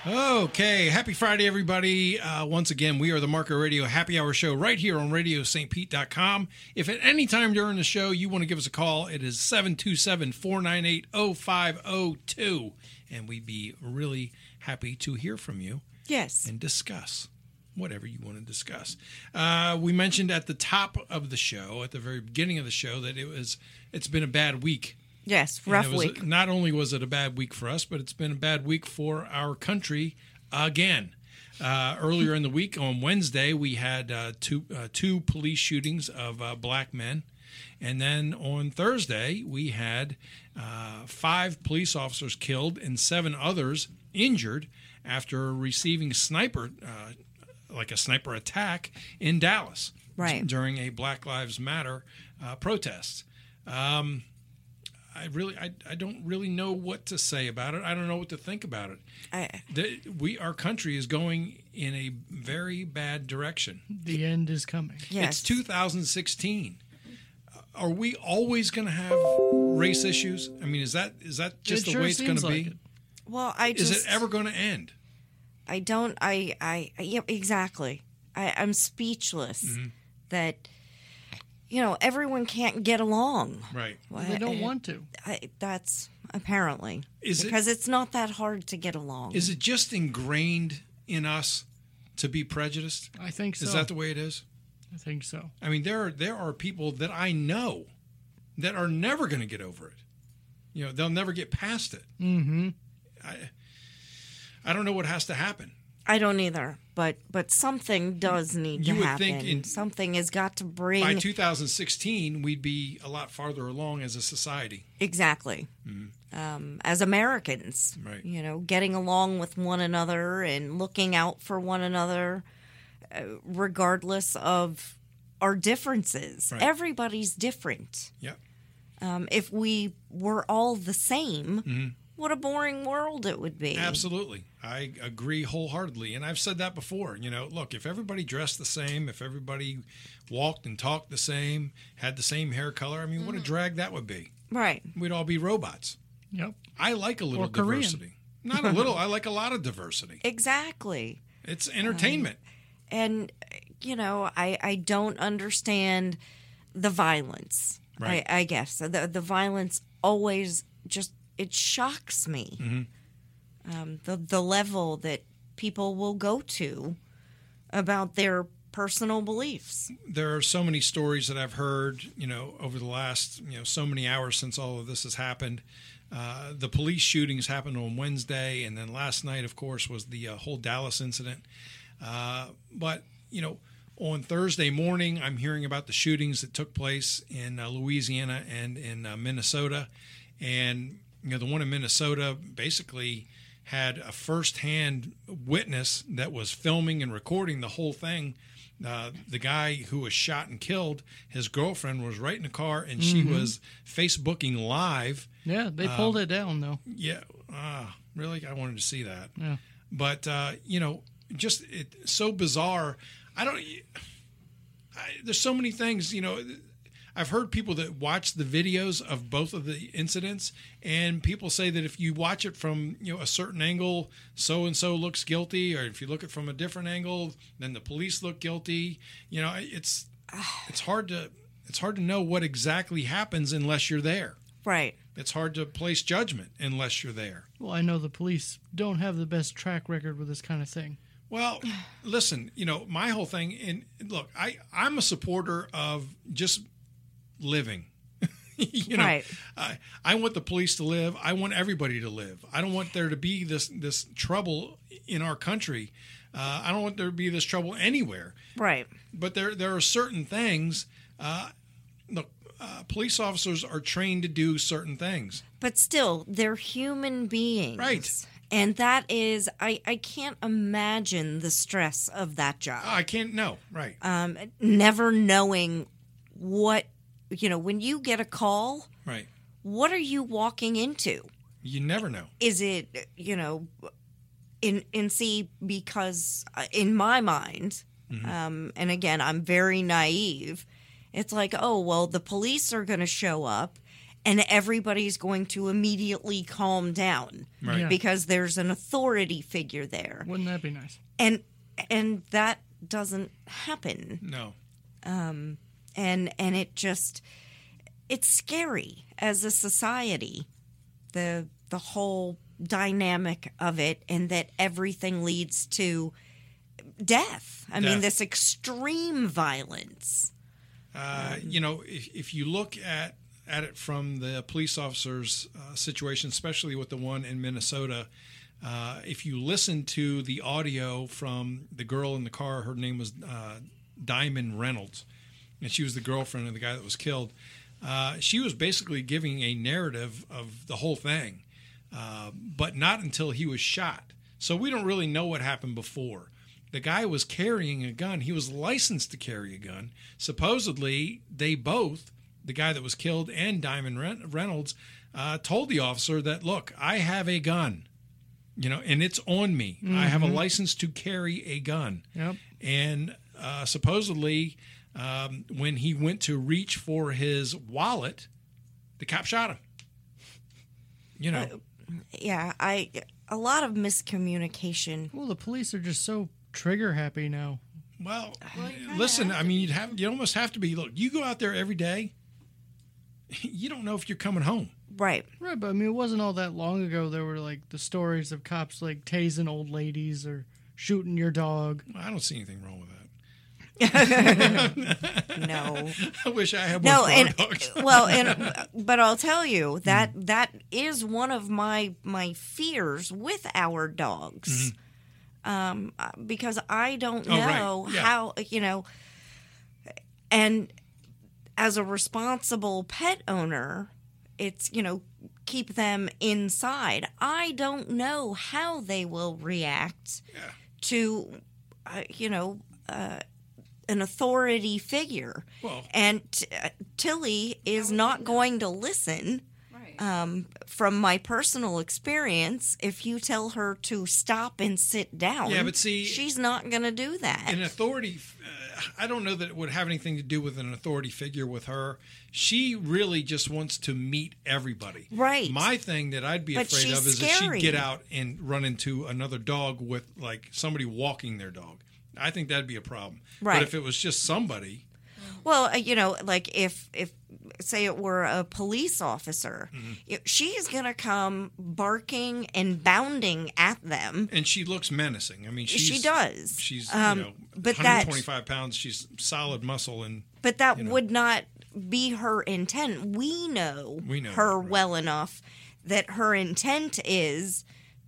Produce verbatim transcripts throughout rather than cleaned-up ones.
Okay, happy Friday, everybody. Uh, once again, we are the Marco Radio Happy Hour Show right here on radio st pete dot com. If at any time during the show you want to give us a call, it is seven two seven, four nine eight, zero five zero two. And we'd be really happy to hear from you. Yes. And discuss whatever you want to discuss. Uh, we mentioned at the top of the show, at the very beginning of the show, that it was it's been a bad week. Yes, rough was, week. Not only was it a bad week for us, but it's been a bad week for our country again. Uh, earlier in the week, on Wednesday, we had uh, two uh, two police shootings of uh, black men. And then on Thursday, we had uh, five police officers killed and seven others injured after receiving sniper, uh, like a sniper attack in Dallas right. during a Black Lives Matter uh, protest. Um I really, I, I don't really know what to say about it. I don't know what to think about it. I, the, we, our country is going in a very bad direction. The end is coming. yes. It's two thousand sixteen. Are we always going to have race issues? I mean, is that is that just It the sure way it's going to seems be? like it. Well, I just... Is it ever going to end? I don't... I... I yeah, exactly. I, I'm speechless Mm-hmm. that, you know, everyone can't get along. Right. Well, They don't I- want to. I, that's apparently. Is it- because it's not that hard to get along. Is it just ingrained in us to be prejudiced? I think so. Is that the way it is? I think so. I mean, there are, there are people that I know that are never going to get over it. You know, they'll never get past it. Mm-hmm. I, I don't know what has to happen. I don't either, but but something does need You to would happen. think in- something has got to bring... By two thousand sixteen, we'd be a lot farther along as a society. Exactly. Um, as Americans, Right. you know, getting along with one another and looking out for one another, uh, regardless of our differences. Right. Everybody's different. Yep. Um, if we were all the same, Mm-hmm. what a boring world it would be. Absolutely. I agree wholeheartedly. And I've said that before. You know, look, if everybody dressed the same, if everybody walked and talked the same, had the same hair color, I mean, what a drag that would be. Right. We'd all be robots. Yep. I like a little Or Korean. diversity. Not a little. I like a lot of diversity. Exactly. It's entertainment. And, you know, I, I don't understand the violence. Right. I, I guess the the violence always just it shocks me. Mm-hmm. Um, the the level that people will go to about their personal beliefs. There are so many stories that I've heard, you know, over the last, you know, so many hours since all of this has happened. Uh, the police shootings happened on Wednesday, and then last night, of course, was the uh, whole Dallas incident. Uh, but, you know, on Thursday morning, I'm hearing about the shootings that took place in uh, Louisiana and in uh, Minnesota. And, you know, the one in Minnesota basically had a firsthand witness that was filming and recording the whole thing. Uh, the guy who was shot and killed, his girlfriend was right in the car, and she Mm-hmm. was Facebooking live. Yeah, they Um, pulled it down, though. Yeah, ah, really? I wanted to see that. Yeah. But, uh, you know, just it, so bizarre. I don't, I, there's so many things, you know, I've heard people that watch the videos of both of the incidents, and people say that if you watch it from, you know, a certain angle, so-and-so looks guilty, or if you look at it from a different angle, then the police look guilty. You know, it's, it's hard to, it's hard to know what exactly happens unless you're there. Right. It's hard to place judgment unless you're there. Well, I know the police don't have the best track record with this kind of thing. Well, listen, you know, my whole thing, and look, I, I'm a supporter of just living. you know, Right. I, I want the police to live. I want everybody to live. I don't want there to be this, this trouble in our country. Uh, I don't want there to be this trouble anywhere. Right. But there, there are certain things, uh, look, uh, police officers are trained to do certain things. But still, they're human beings. Right. And that is, I, I can't imagine the stress of that job. I can't, no, right. Um, never knowing what, you know, when you get a call, Right. what are you walking into? You never know. Is it, you know, in in see, because uh, in my mind, Mm-hmm. um, and again, I'm very naive, it's like, oh, well, the police are going to show up and everybody's going to immediately calm down Right. Yeah. because there's an authority figure there. Wouldn't that be nice? And and that doesn't happen. No. And and it just it's scary as a society. The the whole dynamic of it, and that everything leads to death. I mean, Death. this extreme violence. Uh, you know, if, if you look at, at it from the police officer's uh, situation, especially with the one in Minnesota, uh, if you listen to the audio from the girl in the car, her name was uh, Diamond Reynolds, and she was the girlfriend of the guy that was killed. Uh, she was basically giving a narrative of the whole thing, uh, but not until he was shot. So we don't really know what happened before. The guy was carrying a gun. He was licensed to carry a gun. Supposedly, they both, the guy that was killed and Diamond Reynolds, uh, told the officer that, look, I have a gun, you know, and it's on me. Mm-hmm. I have a license to carry a gun. Yep. And uh, supposedly, um, when he went to reach for his wallet, the cop shot him. You know. Uh, yeah, I a lot of miscommunication. Well, the police are just so trigger happy now. Well, listen, I mean, you'd have you almost have to be. Look, you go out there every day. You don't know if you're coming home. Right. Right, but I mean, it wasn't all that long ago. There were like the stories of cops like tasing old ladies or shooting your dog. I don't see anything wrong with that. No. I wish I had one No, for our and dogs. well, and but I'll tell you that that is one of my my fears with our dogs, um, because I don't Oh, right. know Yeah. how you know, and as a responsible pet owner, it's you know keep them inside. I don't know how they will react Yeah. to, uh, you know. Uh, an authority figure. Well- and t- uh, Tilly is not going to listen. Right. Um, from my personal experience, if you tell her to stop and sit down, Yeah, but see- she's not going to do that. An authority, uh, I don't know that it would have anything to do with an authority figure with her. She really just wants to meet everybody. Right. My thing that I'd be But afraid she's of is that scary. she'd get out and run into another dog with, like, somebody walking their dog. I think that'd be a problem. Right. But if it was just somebody, Well, uh, you know, like if if say it were a police officer, Mm-hmm. you- she's going to come barking and bounding at them. and she looks menacing. I mean, she's, She does. She's, Um, you know, but one that- hundred twenty-five pounds. She's solid muscle. And But that You know. would not be her intent. We know, We know her that, right. well enough that her intent is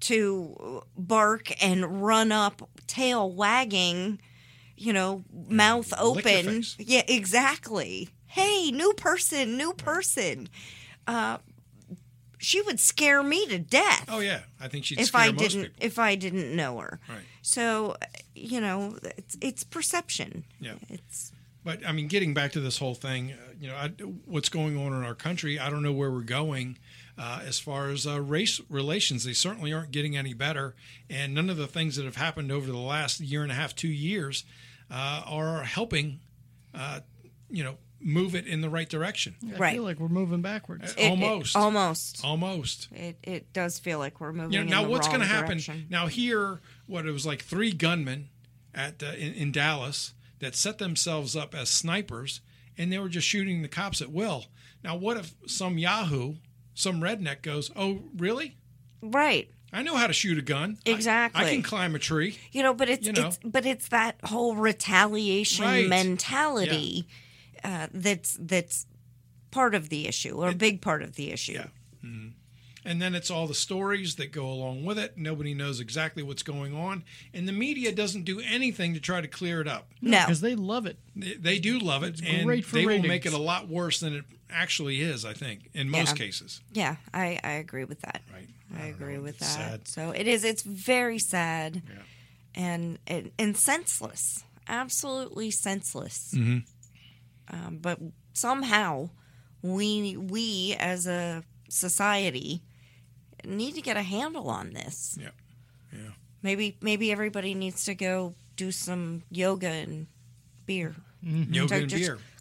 to bark and run up, tail wagging, you know, mouth lick your open. face. Yeah, exactly. Hey, new person, new person. Uh, she would scare me to death. oh, yeah. I think she'd if scare I most didn't people. if I didn't know her. Right. So, you know, it's it's perception. Yeah. It's But I mean, getting back to this whole thing, uh, you know, I, what's going on in our country? I don't know where we're going uh, as far as uh, race relations. They certainly aren't getting any better, and none of the things that have happened over the last year and a half, two years, uh, are helping, uh, you know, move it in the right direction. I Right. feel like we're moving backwards. it- it- Almost. almost. Almost. It it does feel like we're moving. You know, now in the what's wrong going to happen? direction. Now here, what it was like three gunmen at uh, in, in Dallas that set themselves up as snipers, and they were just shooting the cops at will. Now, what if some Yahoo, some redneck goes, "Oh, really? Right. I know how to shoot a gun. I- Exactly. I, can climb a tree." You know, but it's You know. it's but it's that whole retaliation Right. mentality uh, that's that's part of the issue, or a big part of the issue. Yeah. Mhm. And then it's all the stories that go along with it. Nobody knows exactly what's going on, and the media doesn't do anything to try to clear it up. No. Because they love it. They- They do love it, and great for they will ratings. make it a lot worse than it actually is. I think in most Yeah. cases. Yeah, I, I agree with that. Right. I, don't agree know. with It's that. sad. So it is. It's very sad, Yeah. and, and and senseless. Absolutely senseless. Mm-hmm. Um, but somehow, we we as a society need to get a handle on this. Yeah. Yeah. Maybe maybe everybody needs to go do some yoga and beer. Yoga So and just beer.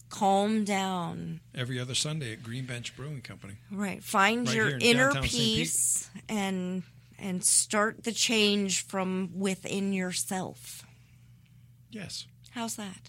calm down. Every other Sunday at Green Bench Brewing Company. Right. Find Right your here in inner downtown Saint Pete. peace and and start the change from within yourself. Yes. How's that?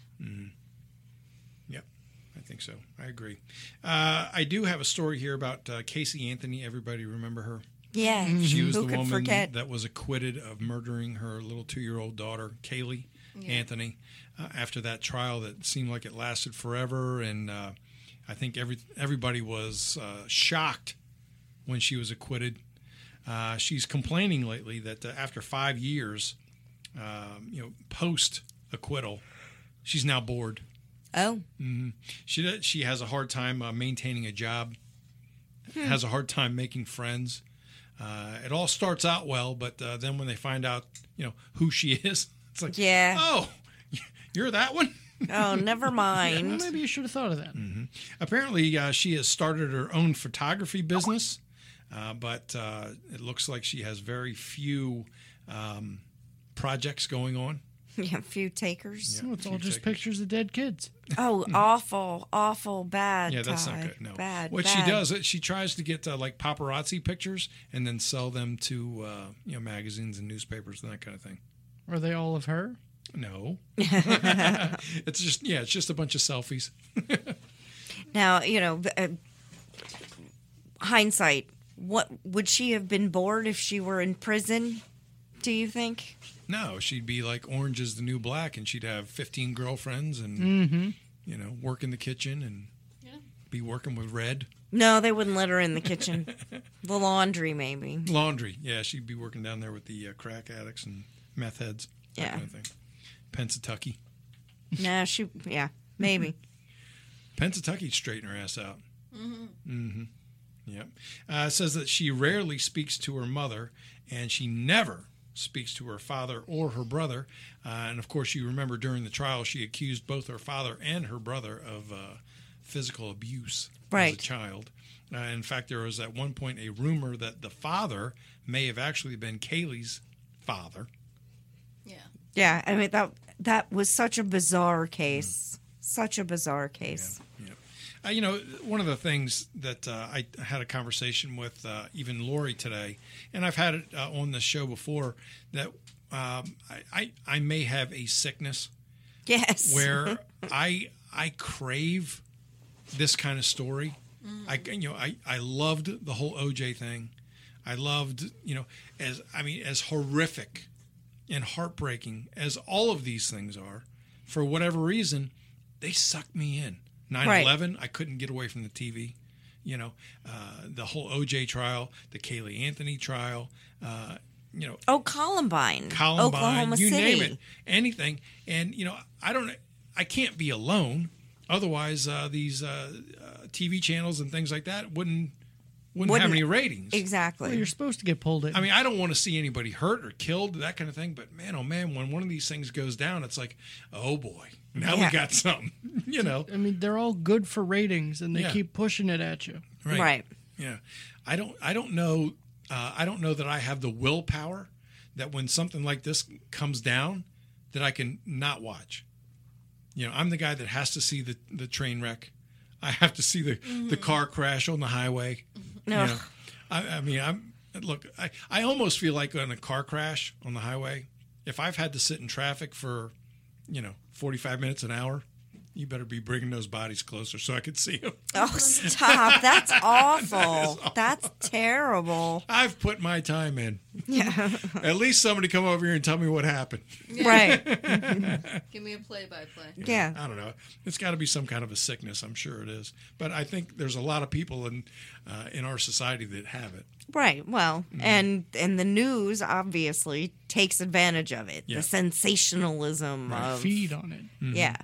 Yep. I think so. I agree. Uh, I do have a story here about uh, Casey Anthony. Everybody remember her? Yeah. She was Who the could woman forget? that was acquitted of murdering her little two-year-old daughter, Kaylee Anthony, uh, after that trial that seemed like it lasted forever. And uh, I think every everybody was uh, shocked when she was acquitted. Uh, she's complaining lately that uh, after five years, um, you know, post-acquittal, she's now bored. Oh. She does, she has a hard time uh, maintaining a job, has a hard time making friends. Uh, it all starts out well, but uh, then when they find out, you know, who she is, it's like, Yeah. oh, you're that one? Oh, never Well, mind. maybe you should have thought of that. Apparently, uh, she has started her own photography business, uh, but uh, it looks like she has very few um, projects going on. Yeah, a few takers. Well, it's all few just takers. pictures of dead kids. Oh, awful, awful, bad. Yeah, that's Ty. not good. No. Bad. What bad. she does, is she tries to get uh, like paparazzi pictures and then sell them to uh, you know magazines and newspapers and that kind of thing. Are they all of her? No, it's just yeah, it's just a bunch of selfies. Now, you know, uh, hindsight. What would she have been bored if she were in prison? Do you think? No, she'd be like Orange is the New Black, and she'd have fifteen girlfriends and Mm-hmm. you know work in the kitchen and be working with Red. No, they wouldn't let her in the kitchen. The laundry, maybe. Laundry. Yeah, she'd be working down there with the uh, crack addicts and meth heads. That Yeah. kind of thing. Pennsatucky. Nah, she. Yeah, maybe. Pennsatucky'd straighten her ass out. Mm-hmm. Mm-hmm. Yep. Uh, it says that she rarely speaks to her mother, and she never speaks to her father or her brother. Uh, and of course, you remember during the trial, she accused both her father and her brother of uh, physical abuse as a Right. child. Uh, in fact, there was at one point a rumor that the father may have actually been Kaylee's father. Yeah. Yeah, I mean that that was such a bizarre case. Such a bizarre case. Yeah. Uh, you know, one of the things that uh, I had a conversation with uh, even Lori today, and I've had it uh, on the show before, that um, I, I I may have a sickness Yes. where I I crave this kind of story. I you know I, I loved the whole O J thing. I loved you know as I mean as horrific and heartbreaking as all of these things are, for whatever reason, they sucked me in. nine eleven, I couldn't get away from the T V. You know, uh, the whole O J trial, the Kaylee Anthony trial, uh, you know, Oh, Columbine. Columbine, Oklahoma you City. name it, anything. And, you know, I don't, I can't be alone. Otherwise, uh, these uh, uh, T V channels and things like that wouldn't, wouldn't, have Wouldn't- any ratings. Exactly. Well, you're supposed to get pulled in. I mean, I don't want to see anybody hurt or killed, that kind of thing. But man, oh man, when one of these things goes down, it's like, oh boy, now Yeah. we got something. You know, I mean, they're all good for ratings, and they Yeah. keep pushing it at you. right? Right. Yeah, I don't. I don't know. Uh, I don't know that I have the willpower that when something like this comes down, that I can not watch. You know, I'm the guy that has to see the, the train wreck. I have to see the, the car crash on the highway. No. You know, I, I mean, I'm look. I, I almost feel like in a car crash on the highway, if I've had to sit in traffic for, you know, forty-five minutes an hour, you better be bringing those bodies closer so I can see them. Oh, stop. That's awful. awful. That's terrible. I've put my time in. Yeah. At least somebody come over here and tell me what happened. Right. Give me a play-by-play. Yeah. I don't know. It's got to be some kind of a sickness. I'm sure it is. But I think there's a lot of people in uh, in our society that have it. Right. Well, and and the news obviously takes advantage of it. Yeah. The sensationalism of Feed on it. yeah.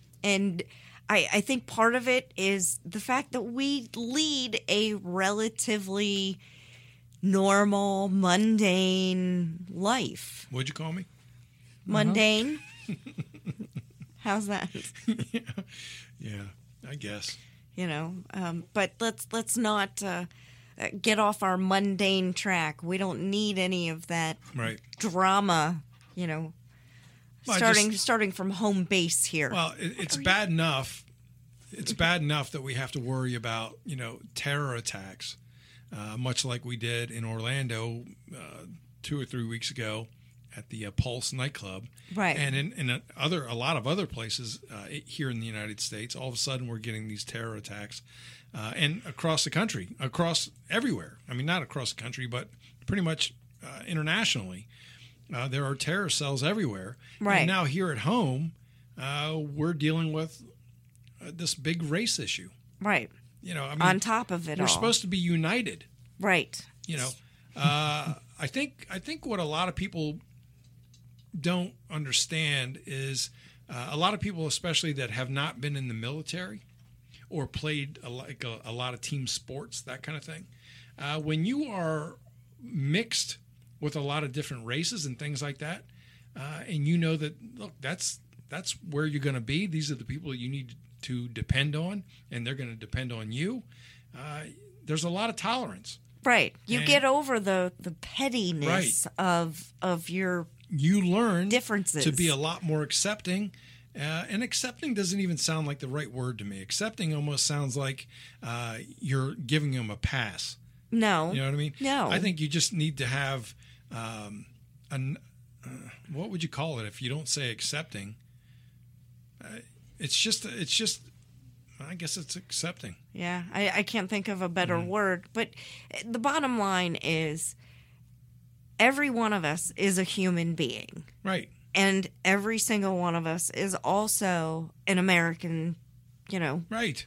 And I I think part of it is the fact that we lead a relatively normal, mundane life. What'd you call me? Mundane. How's that? Yeah, I guess. You know, um, but let's let's not uh, uh, get off our mundane track. We don't need any of that Right. drama. You know, Well, I starting just- starting from home base here. Well, it, it's bad enough it's bad enough that we have to worry about, you know, terror attacks, uh, much like we did in Orlando uh, two or three weeks ago at the uh, Pulse nightclub. Right. And in, in a, other a lot of other places uh, here in the United States, all of a sudden we're getting these terror attacks. Uh, and across the country, across everywhere. I mean, not across the country, but pretty much uh, internationally. Uh, there are terror cells everywhere. Right. And now here at home, uh, we're dealing with uh, this big race issue. Right. You know, I mean, On top of it we're all. supposed to be united. Right. You know, uh, I think I think what a lot of people don't understand is uh, a lot of people, especially that have not been in the military or played a, like a, a lot of team sports, that kind of thing. Uh, when you are mixed with a lot of different races and things like that, uh, and you know that, look, that's that's where you're going to be. These are the people that you need to depend on, and they're going to depend on you. Uh, there's a lot of tolerance. Right. You And- get over the, the pettiness of of your You learn differences. to be a lot more accepting. Uh, and accepting doesn't even sound like the right word to me. Accepting almost sounds like uh, you're giving them a pass. no. You know what I mean? No. I think you just need to have um, an uh, what would you call it if you don't say accepting? Uh, it's just it's just I guess it's accepting. Yeah, I, I can't think of a better Mm-hmm. word. But the bottom line is every one of us is a human being. Right. And every single one of us is also an American, you know, Right.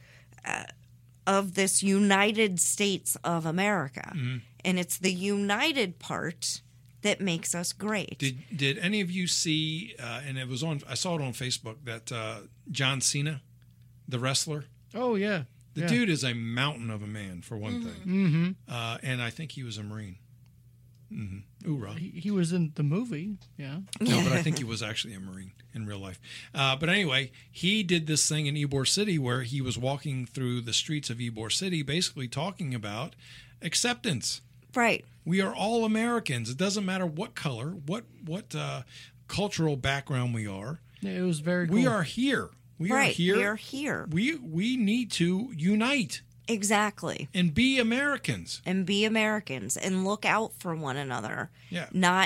of this United States of America. Mm-hmm. And it's the united part that makes us great. Did did any of you see? Uh, and it was on. I saw it on Facebook that uh, John Cena, the wrestler, Oh yeah. the yeah. dude is a mountain of a man for one thing, Mm-hmm. uh, and I think he was a Marine. Mm-hmm. Hoorah! He, he was in the movie. Yeah. No, but I think he was actually a Marine in real life. Uh, but anyway, he did this thing in Ybor City where he was walking through the streets of Ybor City, basically talking about acceptance. Right. We are all Americans. It doesn't matter what color, what what uh, cultural background we are. Yeah, it was very cool. We are here. We right. are here. We are here. We we need to unite Exactly. and be Americans. And be Americans and look out for one another. Yeah. Not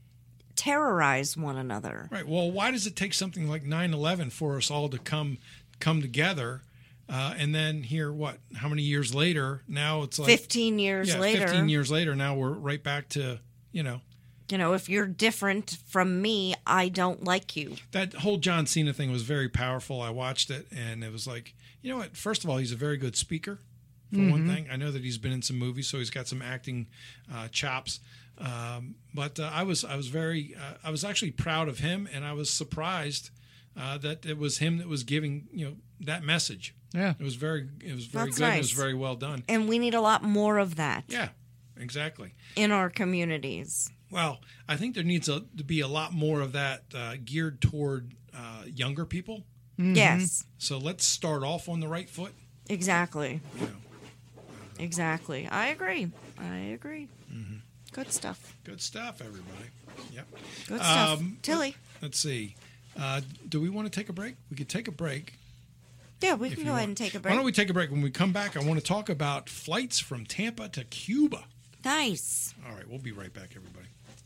terrorize one another. Right. Well, why does it take something like nine eleven for us all to come come together? Uh, and then here, what? How many years later? Now it's like fifteen years yeah, later. fifteen years later. Now we're right back to, you know, You know, if you're different from me, I don't like you. that whole John Cena thing was very powerful. I watched it, and it was like, you know what? First of all, he's a very good speaker, for one thing. I know that he's been in some movies, so he's got some acting uh, chops. Um, but uh, I was I was very uh, I was actually proud of him, and I was surprised uh, that it was him that was giving, you know, that message. Yeah. It was very it was very That's good. It was nice. very well done. And we need a lot more of that Yeah, exactly. in our communities. Well, I think there needs a, to be a lot more of that uh, geared toward uh, younger people. Yes, So let's start off on the right foot. exactly. You know, Exactly. I agree. I agree. Mm-hmm. Good stuff. good stuff, everybody. Yep. Good stuff. Um, Tilly. Let's see. Uh, do we want to take a break? We could take a break. Yeah, we if can you go ahead want. and take a Why break. don't we take a break? When we come back, I want to talk about flights from Tampa to Cuba. Nice. All right, we'll be right back, everybody.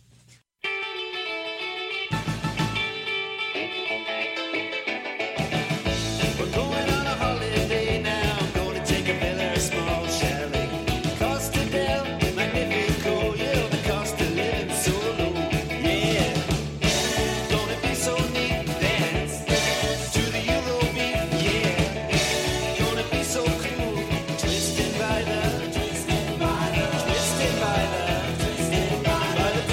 We're going on a holiday now. Going to take a very small chalet. Costa del Magnifico, yeah, the cost of living so low. Yeah, gonna be so neat. Dance to the Eurobeat. Yeah, gonna be so cool. Twisted by the, twisted by the, twisted by the, twisted by the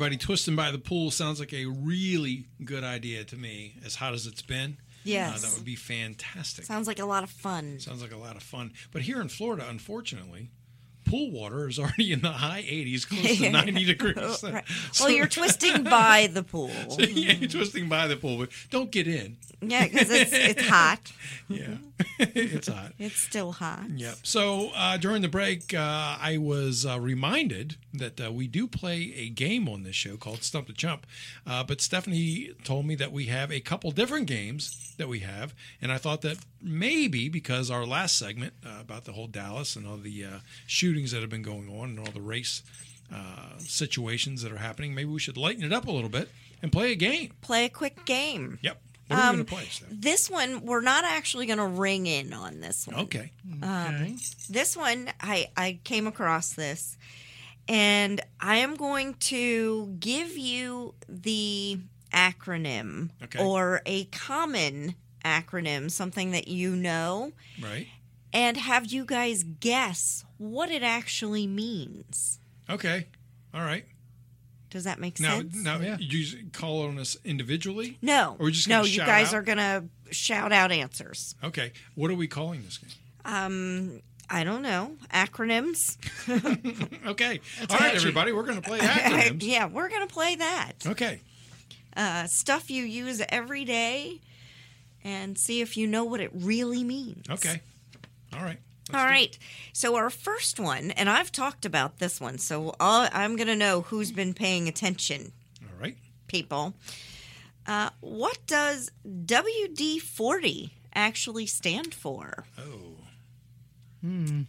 everybody. Twisting by the pool sounds like a really good idea to me. As hot as it's been, Yes. uh, that would be fantastic. Sounds like a lot of fun. Sounds like a lot of fun. But here in Florida, unfortunately, pool water is already in the high eighties, close to ninety degrees. Right. So- Well, you're twisting by the pool. yeah, you're twisting by the pool, but don't get in. Yeah, because it's it's hot. Yeah, it's hot. It's still hot. Yep. So uh, during the break, uh, I was uh, reminded that uh, we do play a game on this show called Stump the Chump. Uh, but Stephanie told me that we have a couple different games that we have. And I thought that maybe because our last segment uh, about the whole Dallas and all the uh, shootings that have been going on and all the race uh, situations that are happening, maybe we should lighten it up a little bit and play a game. Play a quick game. Yep. What are we Um, going to play, Steph? This one, we're not actually going to ring in on this one. Okay. Okay. This one, I, I came across this, and I am going to give you the acronym Okay. or a common acronym, something that you know, Right. and have you guys guess what it actually means. Okay. All right. Does that make Now, sense? now Yeah. you just call on us individually? No. Or we're just no, gonna you shout guys out? are going to shout out answers. Okay. What are we calling this game? Um, I don't know. Acronyms. Okay. All right, catchy. everybody. We're going to play acronyms. Yeah, we're going to play that. Okay. Uh, stuff you use every day and see if you know what it really means. Okay. All right. All right. So our first one, and I've talked about this one, so I'll, I'm going to know who's been paying attention, All right. people. Uh, what does W D forty actually stand for? Oh. Hmm.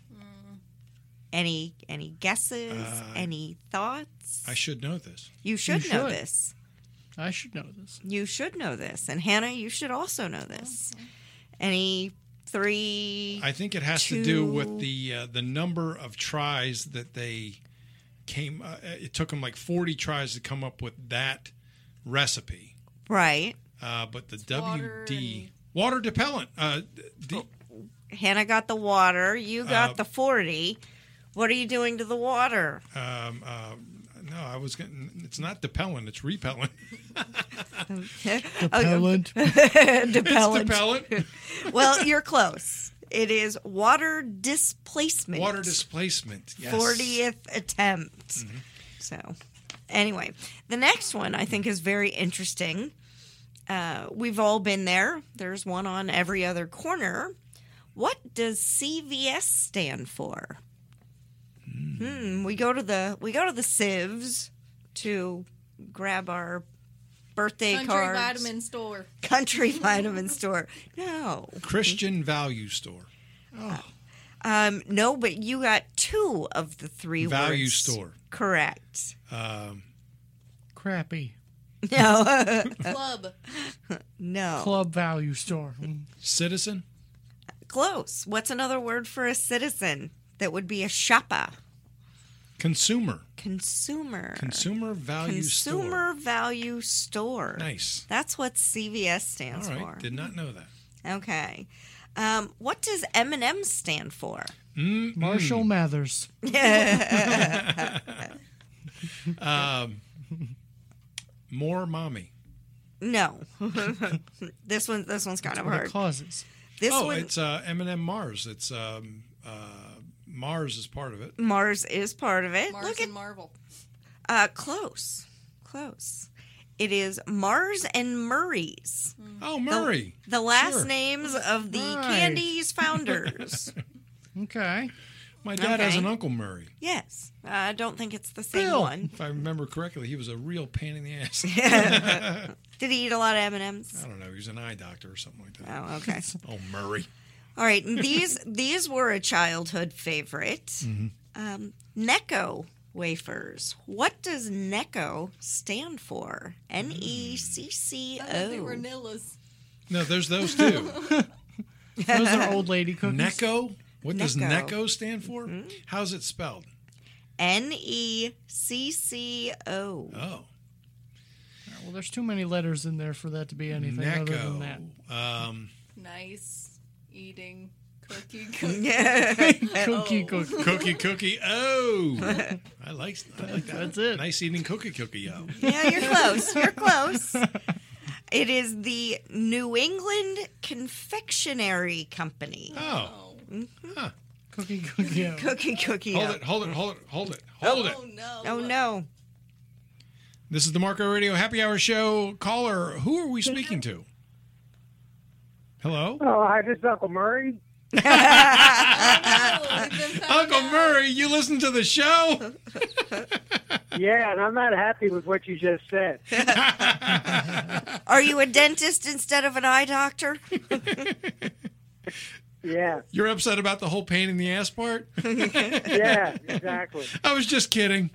Any any guesses? Uh, any thoughts? I should know this. you should You know should. this. I should know this. You should know this. And Hannah, you should also know this. Any three? I think it has to do Two. with the uh, the number of tries that they came. Uh, it took them like forty tries to come up with that recipe. Right. Uh, but the water W D water depellent. Uh, D, Hannah got the water. You got Uh, the forty. What are you doing to the water? um, uh, no, I was getting. It's not depellent. It's repellent. Repellent. It's Depellent. depellent. Well, you're close. It is water displacement. Water displacement. Yes. Mm-hmm. fortieth attempt. So, anyway, the next one I think is very interesting. Uh, we've all been there. There's one on every other corner. What does C V S stand for? Hmm. We go to the we go to the Civs to grab our birthday Country cards. vitamin store. Country vitamin store. No. Christian Value Store. Um, no, but you got two of the three Value words. store. Correct. Um, Crappy. No. Club. no. Club value store. Mm. Citizen. Close. What's another word for a citizen that would be a shopper? Consumer. Consumer. Consumer Value Consumer value store. Store. Nice. That's what C V S All stands right. for. Did not know that. Okay. Um, what does M and M stand for? Mm, Marshall Mathers. Um, more mommy. No. this one. This one's kind of What it hard. causes. This oh, one. it's uh, M and M Mars. It's um, uh, Mars is part of it. Mars is part of it. Mars Look and at Marvel. uh, close, close. It is Mars and Murray's. Oh, Murray. The last Sure. names of the Right. candy's founders. Okay. My dad has Okay. an Uncle Murray. Yes. I don't think it's the same Bill. one. If I remember correctly, he was a real pain in the ass. Did he eat a lot of M and M's? I don't know. He was an eye doctor or something like that. Oh, okay. Oh, Murray. All right. And these these were a childhood favorite. Mm-hmm. Um, Necco wafers. What does Necco stand for? N E C C I thought they O. were Nillas. No, there's those two. Those are old lady cookies. Necco. What does Necco. Necco stand for? How's it spelled? N E C C O. Oh, Well, there's too many letters in there for that to be anything other than that. Necco. Um, Nice eating Cookie, cookie. Cookie, Oh. cookie. Cookie cookie. Oh, I like I like that. That's it. Nice eating cookie cookie. Yo. Yeah, you're close. You're close. It is the New England Confectionery Company. Oh, huh. Cookie, cookie. yeah. Cookie Cookie. Hold Up. it, hold it, hold it, hold it, hold it. Oh no. Oh no. This is the Marco Radio Happy Hour Show. Caller, who are we speaking to? Hello? Oh, hi, this is Uncle Murray. Oh, no, we've been found Uncle out. Murray, you listen to the show? Yeah, and I'm not happy with what you just said. Are you a dentist instead of an eye doctor? Yeah, You're upset about the whole pain in the ass part? yeah, exactly. I was just kidding.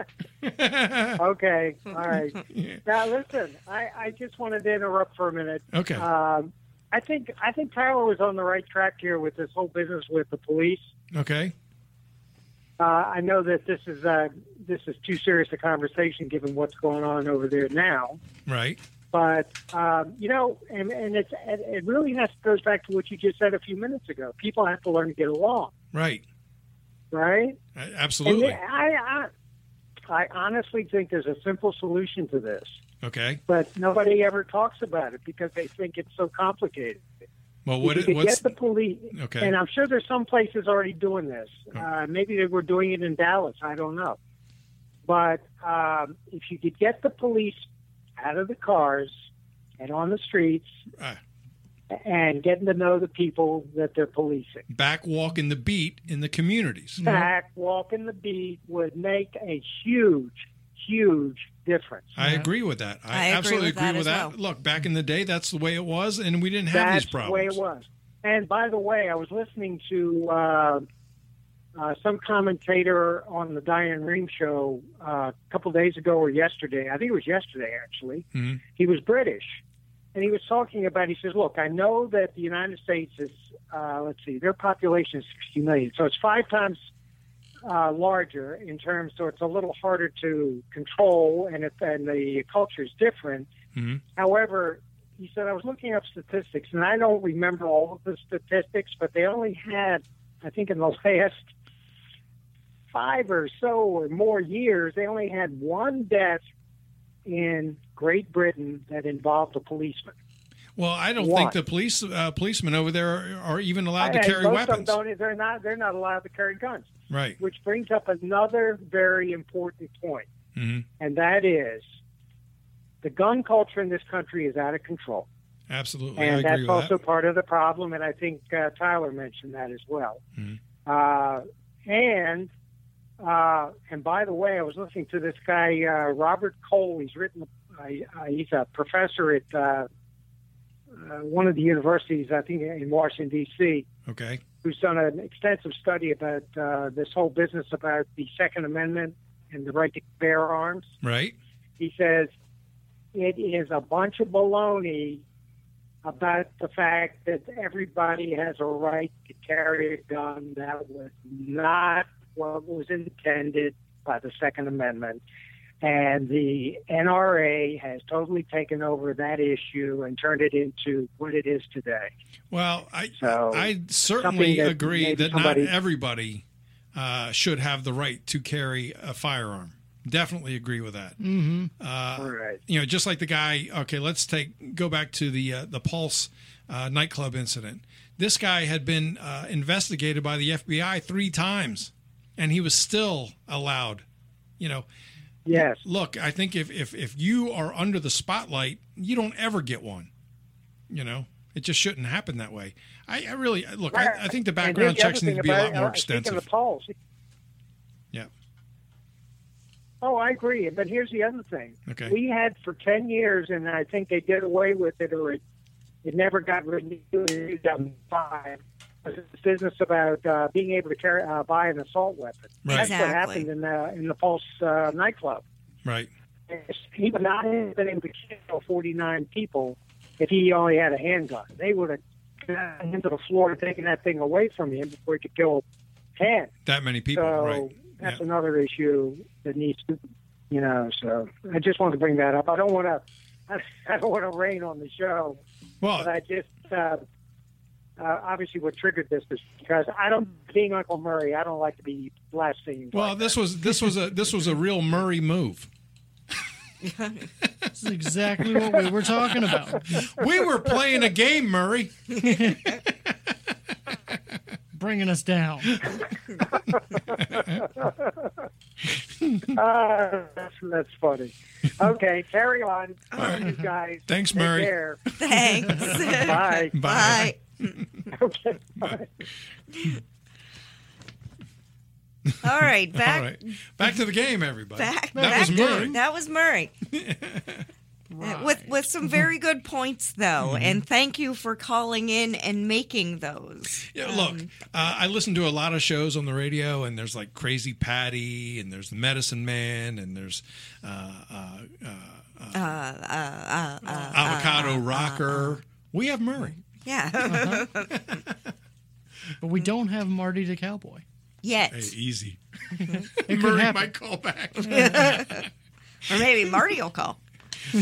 Okay, all right. Yeah. Now, listen, I, I just wanted to interrupt for a minute. Okay. Um, I think I think Tyler was on the right track here with this whole business with the police. Okay. Uh, I know that this is uh, this is too serious a conversation given what's going on over there now. Right. But um, you know, and, and it's and it really has goes back to what you just said a few minutes ago. People have to learn to get along, Right. right? Uh, Absolutely. And I, I I honestly think there's a simple solution to this, Okay. but nobody ever talks about it because they think it's so complicated. Well, what if you could what's get the police, Okay. and I'm sure there's some places already doing this. Oh. Uh, maybe they were doing it in Dallas. I don't know. But um, if you could get the police out of the cars and on the streets uh, and getting to know the people that they're policing, back walking the beat in the communities? back walking the beat would make a huge, huge difference. I Yeah. agree with that. I, I agree absolutely with agree that with as that. well. Look, back in the day, that's the way it was, and we didn't have That's these the problems. way it was. And by the way, I was listening to uh, uh, some commentator on the Diane Rehm show uh, a couple days ago or yesterday. I think it was yesterday, actually. Mhm. He was British. And he was talking about, he says, look, I know that the United States is, uh, let's see, their population is sixty million. So it's five times uh, larger in terms, so it's a little harder to control, and, it, and the culture is different. Mhm. However, he said, I was looking up statistics, and I don't remember all of the statistics, but they only had, I think in the last five or so or more years, they only had one death in Great Britain that involved a policeman. Well, I don't Why? think the police uh, policemen over there are, are even allowed to And carry most weapons. Of them don't, they're not. They're not allowed to carry guns. Right. Which brings up another very important point, hmm and that is the gun culture in this country is out of control, Absolutely. I and agree that's with also that. part of the problem. And I think uh, Tyler mentioned that as well. Mhm. Uh, and uh, and by the way, I was listening to this guy uh, Robert Cole. He's written. Uh, uh, he's a professor at uh, uh, one of the universities, I think, in Washington D C, Okay. who's done an extensive study about uh, this whole business about the Second Amendment and the right to bear arms. Right. He says it is a bunch of baloney about the fact that everybody has a right to carry a gun. That was not what was intended by the Second Amendment. And the N R A has totally taken over that issue and turned it into what it is today. Well, I So, I certainly something that agree maybe that somebody- not everybody uh, should have the right to carry a firearm. Definitely agree with that. Mm-hmm. Uh, All right. you know, just like the guy. Okay, let's take go back to the uh, the Pulse uh, nightclub incident. This guy had been uh, investigated by the F B I three times, and he was still allowed. You know, Yes. look, I think if if if you are under the spotlight, you don't ever get one. You know, it just shouldn't happen that way. I, I really look. I, I think the And background here's the checks other need to thing be a about lot it, more uh, speaking extensive. of the polls. Yeah. Oh, I agree. But here's the other thing. Okay. We had for ten years, and I think they did away with it, or it, it never got renewed in two thousand five. Was this business about uh, being able to carry, uh, buy an assault weapon? Right. That's what Exactly. happened in the in the Pulse uh, nightclub. Right. He would not have been able to kill forty-nine people if he only had a handgun. They would have gotten him to the floor and taken that thing away from him before he could kill ten. That many people. So right. that's Yeah. another issue that needs to, you know. So I just wanted to bring that up. I don't want to, I, I don't want to rain on the show, but Well, I just, uh, uh, obviously what triggered this is because I don't, being Uncle Murray, I don't like to be blasphemed. Well, like this that. was this was a this was a real Murray move. This is exactly what we were talking about. We were playing a game, Murray. Bringing us down. Uh, that's, that's funny. Okay, carry on. You guys. Thanks, take Murray. care. Thanks. Bye. Bye. Okay. Bye. All right, back All right, back to the game, everybody. back. that back was to- Murray. That was Murray. Uh, With with some very good points though, and thank you for calling in and making those. Yeah, look, uh, I listen to a lot of shows on the radio, and there's like Crazy Patty, and there's the Medicine Man, and there's uh, uh, uh, uh, Avocado Rocker. We have Murray. Yeah. But we don't have Marty the Cowboy. Yet. Hey, easy. It could Murray happen. might call back. Or maybe Marty will call. All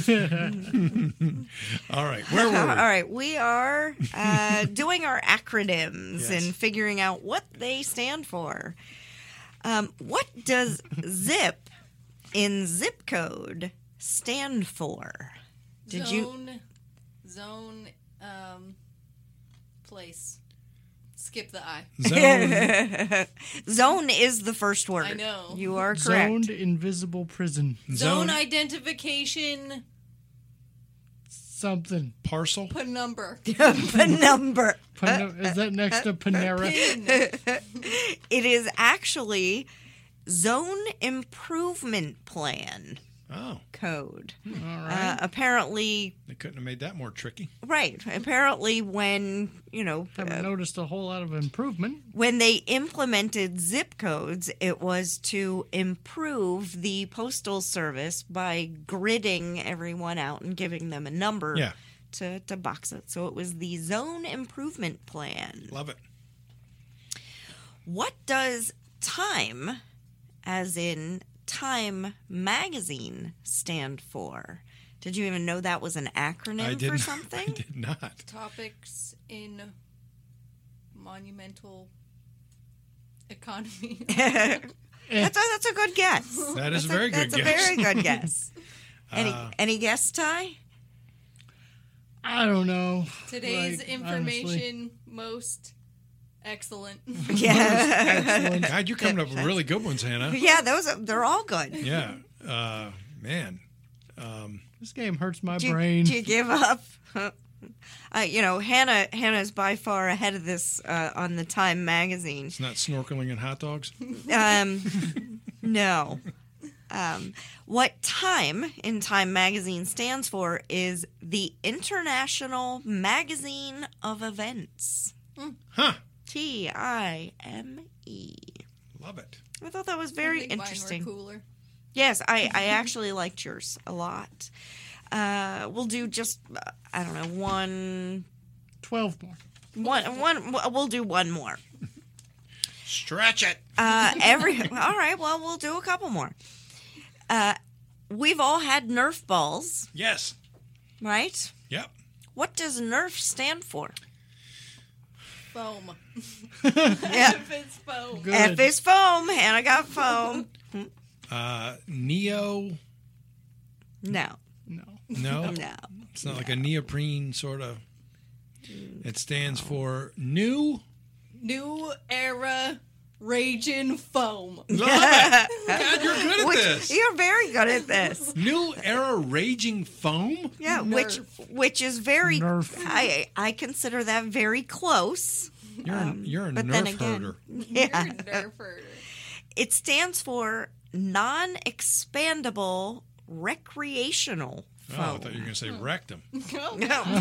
right, where were All we? right, we are uh, doing our acronyms Yes. and figuring out what they stand for. Um, what does ZIP in zip code stand for? Did you? zone, Zone. Um. Place. Skip the I. Zone. Zone is the first word. I know. You are correct. Zoned invisible prison. Zone identification. Something. Parcel. Penumbra. The number. Pan- is that next to Panera? Pin. It is actually Zone Improvement Plan Oh, code. All Uh, right. apparently, they couldn't have made that more tricky. right. Apparently, when you know, Haven't uh, noticed a whole lot of improvement. when they implemented zip codes, it was to improve the postal service by gridding everyone out and giving them a number Yeah. to, to box it. So it was the Zone Improvement Plan. Love it. What does Time, as in Time Magazine, stand for? Did you even know that was an acronym I for didn't. I something? did not. Topics in monumental economy. that's, a, that's a good guess. That is That's a very good That's guess. a very good guess. Any Uh, any guess, Ty? I don't know. Today's Like, information most excellent. Yeah, Excellent. God, you're coming up with really good ones, Hannah. yeah. Those are, they're all good. Yeah. Uh, man. Um, This game hurts my Do you, brain. do you give up? Uh, you know, Hannah. Hannah's by far ahead of this uh, on the Time magazine. it's not snorkeling and hot dogs. Um, no. Um, what Time in Time magazine stands for is the International Magazine of Events. Huh. T I M E. Love it. I thought that was I very think mine were interesting. cooler. Yes, I, I actually liked yours a lot. Uh, we'll do just, uh, I don't know, one, Twelve more. one, one, we'll do one more. Stretch it. Uh, every, all right, well, we'll do a couple more. Uh, we've all had Nerf balls, Yes. right? Yep. What does Nerf stand for? Foam. Yeah. If it's foam. Good. F is foam. Hannah got foam. Uh, Neo. No, No. No. no. It's not like a neoprene sort of. It stands for new. New era raging foam. Love it. God, you're good at Which, this. you're very good at this. New era raging foam. Yeah, which Nerf. which is very. Nerf. I I consider that very close. You're a, you're a but then nerf again- herder. Yeah, Nerf herder. it stands for non-expandable recreational Oh, I foam. thought you were going to say rectum. Oh,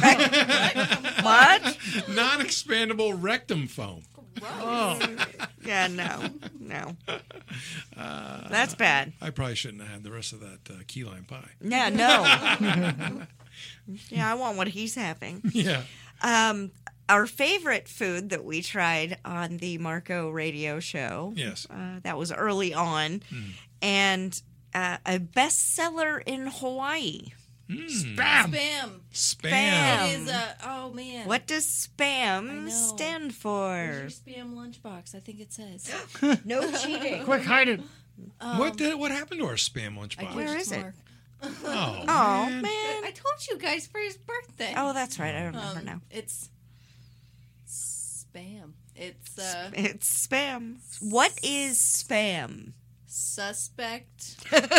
What? Non-expandable rectum foam. Oh, Yeah, no, no. That's bad. I probably shouldn't have had the rest of that uh, key lime pie. Yeah, no. Yeah, I want what he's having. Yeah. Um, our favorite food that we tried on the Marco radio show. Yes. Uh, that was early on, and uh, a bestseller in Hawaii. Spam. Spam. Spam. It is a. Oh man. What does I spam know. stand Where's for? your spam lunchbox? I think it says. No cheating. Quick, hide it. what did what happened to our spam I lunchbox? Where gave is to it? Mark. Oh, Oh man. man. I told you guys for his birthday. Oh, that's right. I remember Um, now. It's spam. It's uh, It's spam. What is spam? suspect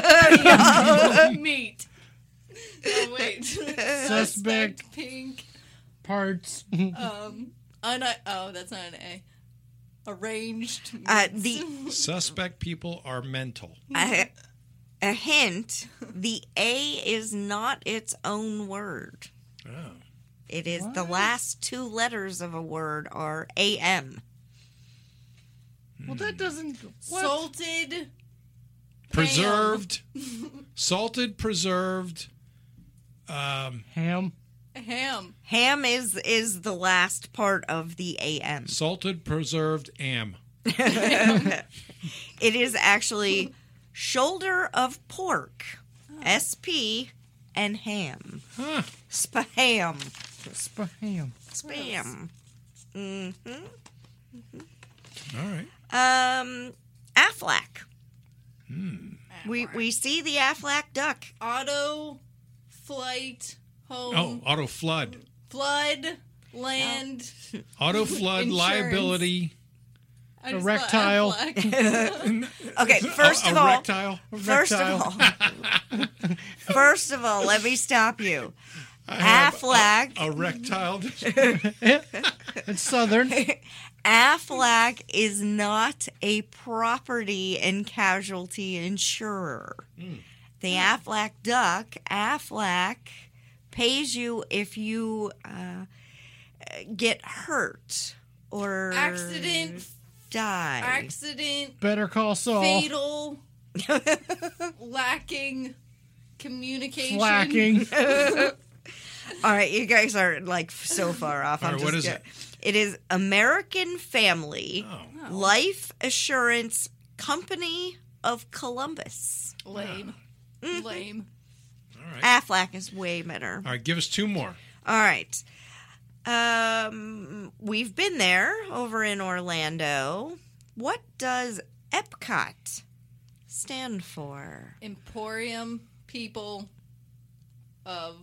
meat. Oh wait, Suspect. pink. Parts. Um, un- oh, that's not an A. Arranged. Uh, meats. the Suspect people are mental. a, a hint: the A is not its own word. Oh. It is the last two letters of a word are A M. Well, that doesn't. What? salted. Preserved, salted, preserved. Um, Ham. Ham. Ham is is the last part of the A M. salted, preserved, am. It is actually shoulder of pork, S P, and ham. Huh. Spam. Spam. Spam. Mm-hmm. All right. Um, Aflac. We we see the Aflac duck. Auto. Flight. Home. Oh, auto flood. Flood. Land. Auto flood Insurance. liability. I just Erectile. thought Aflac. Okay, first a, of a all, rectile. first of Rectile. all, first of all, let me stop you. I have Aflac. A, a rectile. It's southern. Aflac is not a property and casualty insurer. The Aflac duck, Aflac, pays you if you uh, get hurt or Accident. die. Accident. Better call Saul. Fatal. Lacking communication. Flacking. All right, you guys are like so far off. All I'm right, just what is gonna- it? It is American Family Oh. Life Assurance Company of Columbus. Lame. Mm-hmm. Lame. All right. Aflac is way better. All right. Give us two more. All right. Um, we've been there over in Orlando. What does Epcot stand for? Emporium people of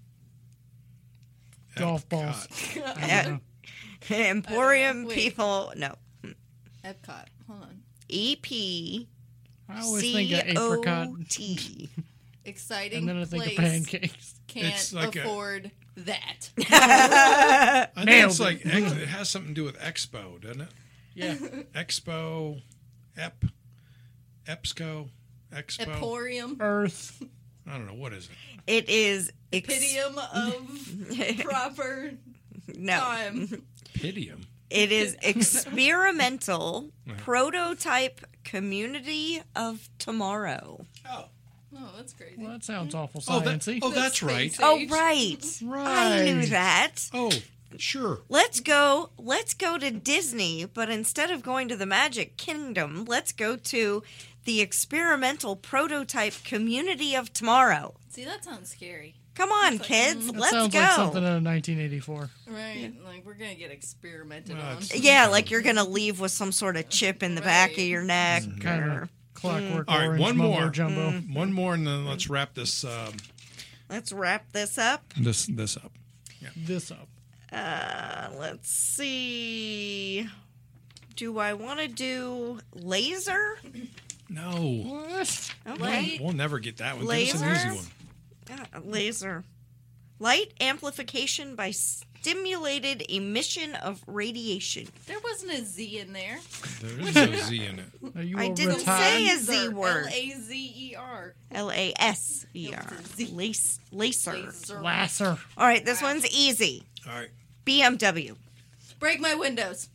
Golf balls. Epcot. I don't know. Emporium Wait. people. No. Epcot. Hold on. E P I always think C of apricot, O T. Exciting and then I think place. of pancakes. Can't It's like a- afford that. I think Nailed it's it. like ex- it has something to do with Expo, doesn't it? Yeah. Expo, Ep, Epsco, Expo. Emporium. Earth. I don't know what is it. It is ex- Pitium of proper no. time. Pidium. It is experimental prototype community of tomorrow. Oh. Oh, that's crazy. Well, that sounds awful Oh, that, sciencey. oh, that's Space right. age. Oh right. I knew Right. that. Oh, sure. Let's go let's go to Disney, but instead of going to the Magic Kingdom, let's go to the experimental prototype community of tomorrow. See, that sounds scary. Come on, kids, That let's sounds go. like something out of nineteen eighty-four. Right? Like, we're going to get experimented Well, on. it's- Yeah, like you're gonna leave with some sort of chip in the back of Right. your neck. Kind or- of clockwork All right, orange one mumbo more. jumbo. One more, and then let's wrap this um, Let's wrap this up. this this up. This up. Uh, let's see. Do I want to do laser? No, What? Okay. we'll never get that one. Give us an Laser? easy one. Uh, laser. Light amplification by stimulated emission of radiation. There wasn't a Z in there. There is no Z in it. Are you I a didn't retard? say a Z word. L A Z E R. L A S E R. It was a Z. Lace, laser. Laser. Lasser. All right, this one's easy. All right. B M W. Break my windows.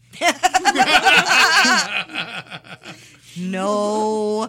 No.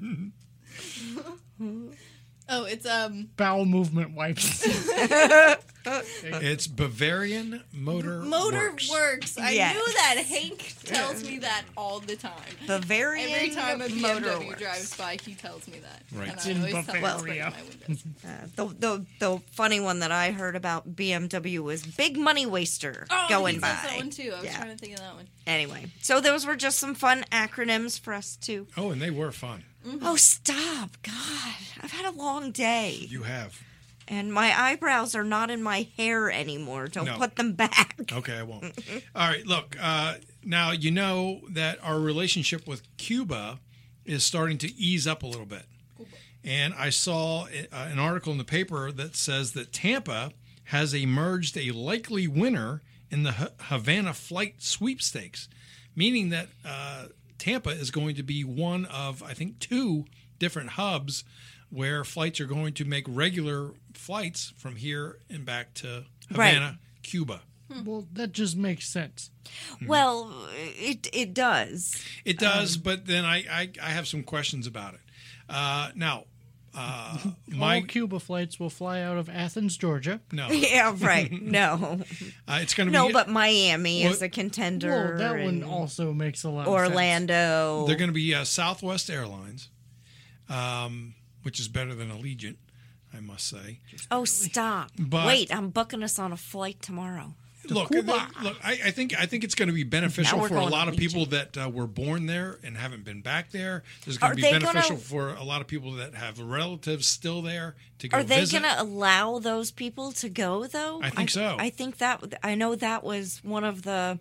Oh, it's um Bowel movement wipes. It's Bavarian Motor Motor Works. Works. I Yes. knew that. Hank tells me that all the time. Bavarian Every time a B M Motor W Works. drives by, he tells me that. Right. And It's I in always tell him to Bavaria. break my windows. Uh, the, the the funny one that I heard about B M W was Big Money Waster Oh, going he by. says that one too. I was Yeah. trying to think of that one. Anyway, so those were just some fun acronyms for us to. Oh, and they were fun. Oh, stop! God, I've had a long day, You have. and my eyebrows are not in my hair anymore. Don't No. put them back. Okay, I won't. All right, look. Uh, now you know that our relationship with Cuba is starting to ease up a little bit, and I saw uh, an article in the paper that says that Tampa has emerged a likely winner in the Ha- Havana flight sweepstakes, meaning that uh, Tampa is going to be one of, I think, two different hubs where flights are going to make regular flights from here and back to Right. Havana, Cuba. Well, that just makes sense. Well, it it does. It does, but then I, I, I have some questions about it. Uh, now, uh, my All Cuba flights will fly out of Athens, Georgia. no, Yeah, right. No, uh, it's going to no, be but Miami Well, is a contender. Well, that one and also makes a lot of sense. Orlando. they're going to be uh, Southwest Airlines, um, which is better than Allegiant, I must say. Oh, stop! But- Wait, I'm booking us on a flight tomorrow. Look, uh, look. I, I think I think it's going to be beneficial Now we're for a going lot to of people that uh, were born there and haven't been back there. There's going Are to be they beneficial gonna- for a lot of people that have relatives still there to go Are they visit. going to allow those people to go though? I think so. I think that I know that was one of the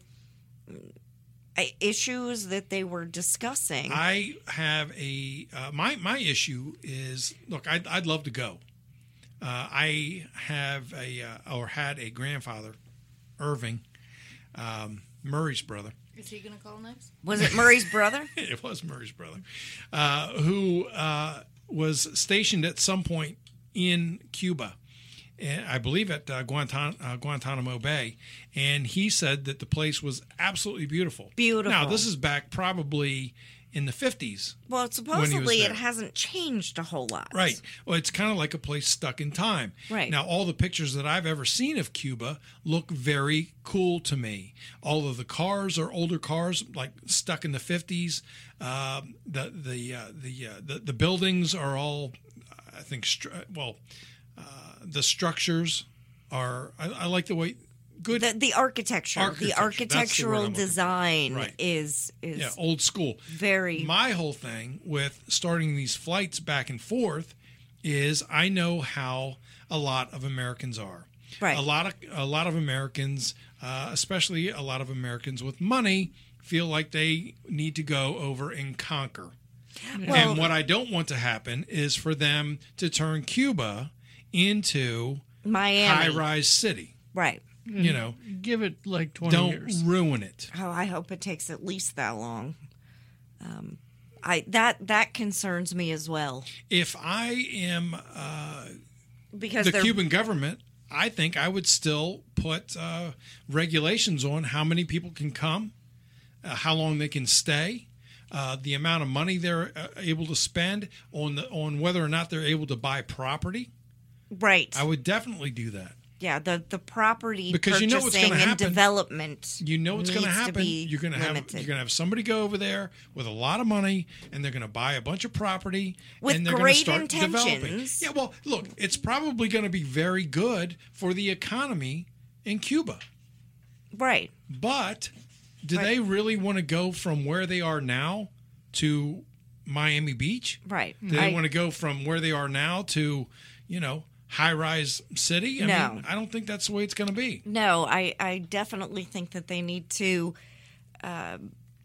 uh, issues that they were discussing. I have a uh, my my issue is look. I'd I'd love to go. Uh, I have a uh, or had a grandfather, Irving, um, Murray's brother. Is he going to call next? Was it Murray's brother? It was Murray's brother, uh, who uh, was stationed at some point in Cuba, and I believe at uh, Guantan- uh, Guantanamo Bay, and he said that the place was absolutely beautiful. Beautiful. Now this is back probably in the fifties. Well, supposedly there. it hasn't changed a whole lot. Right. Well, it's kind of like a place stuck in time. Right. Now, all the pictures that I've ever seen of Cuba look very cool to me. All of the cars are older cars, like stuck in the fifties. Um, the the uh, the, uh, the the buildings are all, I think, stru- well, uh, the structures are. I, I like the way. Good. The, the architecture, Architecture, the that's the word architectural I'm looking for. design Right. is is yeah, old school. very My whole thing with starting these flights back and forth is I know how a lot of Americans are. Right. A lot of a lot of Americans, uh, especially a lot of Americans with money, feel like they need to go over and conquer. Well- and what I don't want to happen is for them to turn Cuba into Miami. high-rise city. Right. You know, Give it like twenty don't years. ruin it. Oh, I hope it takes at least that long. Um, I that that concerns me as well If I am uh, because the they're Cuban government, I think I would still put uh, regulations on how many people can come, uh, how long they can stay, uh, the amount of money they're uh, able to spend on the on whether or not they're able to buy property. right. I would definitely do that. yeah, the the property Because you know what's purchasing gonna and happen. development. You know what's going to needs happen. be You're going to have limited. you're going to have somebody go over there with a lot of money, and they're going to buy a bunch of property, With and they're going great to start developing. intentions. Yeah, well, look, it's probably going to be very good for the economy in Cuba. Right. But do Right. they really want to go from where they are now to Miami Beach? Right. Do they I- want to go from where they are now to, you know, high-rise city? I No. mean, I don't think that's the way it's going to be. No, I, I definitely think that they need to uh,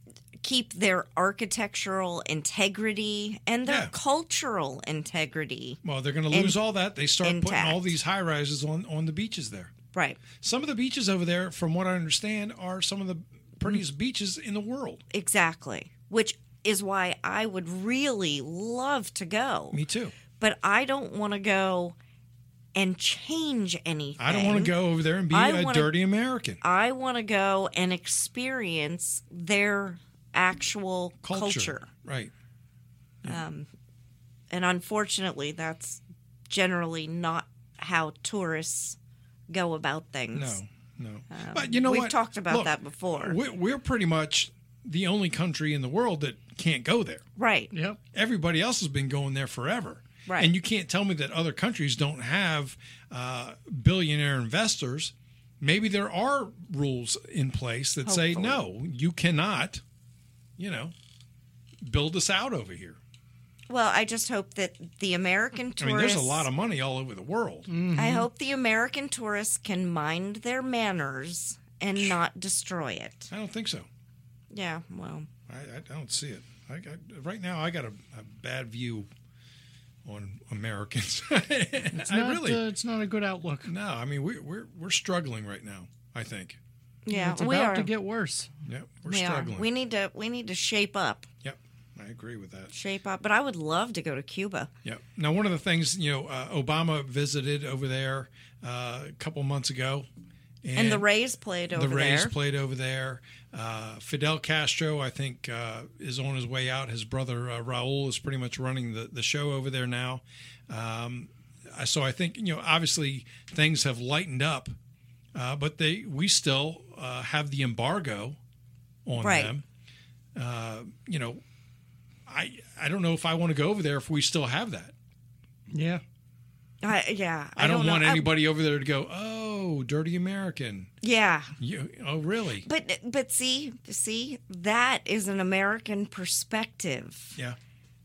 keep their architectural integrity and their Yeah. cultural integrity. Well, they're going to In- lose all that. They start putting all intact. these high-rises on, on the beaches there. Right. Some of the beaches over there, from what I understand, are some of the prettiest beaches in the world. Exactly. Which is why I would really love to go. Me too. But I don't want to go and change anything. I don't want to go over there and be I a wanna- dirty American. I want to go and experience their actual Culture. culture. Right. Um, and unfortunately, that's generally not how tourists go about things. No, no. But you know we've what? talked about Look, that before. We're, we're pretty much the only country in the world that can't go there. Right. Yep. Everybody else has been going there forever. Right. And you can't tell me that other countries don't have uh, billionaire investors. Maybe there are rules in place that say, Hopefully. no, you cannot, you know, build this out over here. Well, I just hope that the American I tourists. mean, there's a lot of money all over the world. I hope the American tourists can mind their manners and not destroy it. I don't think so. Yeah, well, I, I don't see it. I, I, right now, I got a, a bad view on Americans. It's I not. really, uh, it's not a good outlook. no. I mean, we, we're we're struggling right now. I think. yeah, it's we about are. to get worse. Yeah, we're we struggling. are. We need to. We need to shape up. Yep, I agree with that. Shape up. But I would love to go to Cuba. Yep. Now, one of the things, you know, uh, Obama visited over there uh, a couple months ago, And, the Rays played over the Rays there. played over there. Uh, Fidel Castro, I think, uh, is on his way out. His brother uh, Raul is pretty much running the, the show over there now. Um, so I think, you know, obviously things have lightened up, uh, but they we still uh, have the embargo on Right. them. Uh, you know, I I don't know if I want to go over there if we still have that. Yeah. I, yeah, I, don't, know. want I- anybody over there to go, oh, dirty American. yeah, You, oh, really? but but see, see, that is an American perspective Yeah.